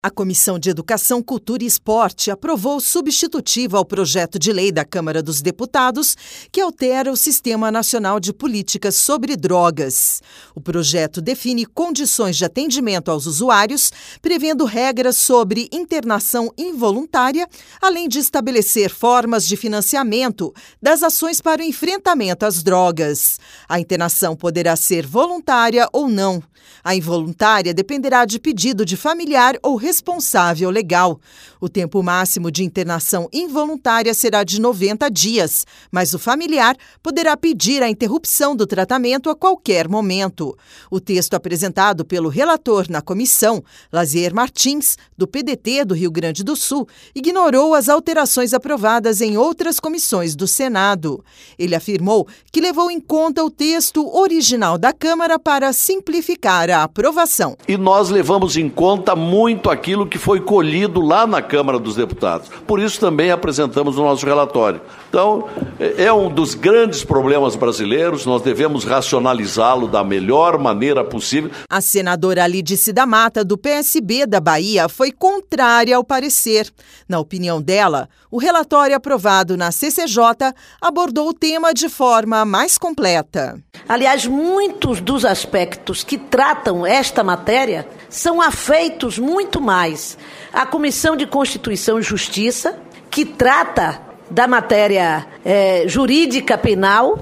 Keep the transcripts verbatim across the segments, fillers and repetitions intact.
A Comissão de Educação, Cultura e Esporte aprovou substitutiva ao projeto de lei da Câmara dos Deputados que altera o Sistema Nacional de Políticas sobre Drogas. O projeto define condições de atendimento aos usuários, prevendo regras sobre internação involuntária, além de estabelecer formas de financiamento das ações para o enfrentamento às drogas. A internação poderá ser voluntária ou não. A involuntária dependerá de pedido de familiar ou responsável legal. O tempo máximo de internação involuntária será de noventa dias, mas o familiar poderá pedir a interrupção do tratamento a qualquer momento. O texto apresentado pelo relator na comissão, Lazier Martins, do P D T do Rio Grande do Sul, ignorou as alterações aprovadas em outras comissões do Senado. Ele afirmou que levou em conta o texto original da Câmara para simplificar a aprovação. E nós levamos em conta muito aquilo que foi colhido lá na Câmara dos Deputados. Por isso também apresentamos o nosso relatório. Então, é um dos grandes problemas brasileiros, nós devemos racionalizá-lo da melhor maneira possível. A senadora Alidice da Mata, do P S B da Bahia, foi contrária ao parecer. Na opinião dela, o relatório aprovado na C C J abordou o tema de forma mais completa. Aliás, muitos dos aspectos que tratam esta matéria são afeitos muito mais à Comissão de Constituição e Justiça, que trata da matéria é, jurídica penal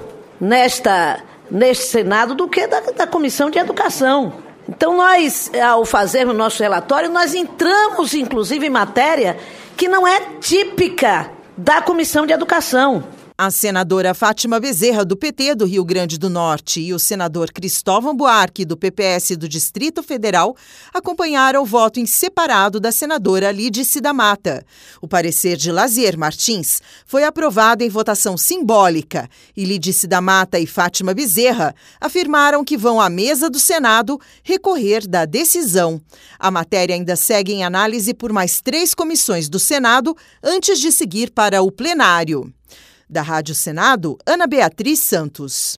nesta, neste Senado, do que da, da Comissão de Educação. Então, nós, ao fazermos nosso relatório, nós entramos, inclusive, em matéria que não é típica da Comissão de Educação. A senadora Fátima Bezerra, do P T do Rio Grande do Norte, e o senador Cristóvão Buarque, do P P S do Distrito Federal, acompanharam o voto em separado da senadora Alidice da Mata. O parecer de Lazier Martins foi aprovado em votação simbólica e Alidice da Mata e Fátima Bezerra afirmaram que vão à mesa do Senado recorrer da decisão. A matéria ainda segue em análise por mais três comissões do Senado antes de seguir para o plenário. Da Rádio Senado, Ana Beatriz Santos.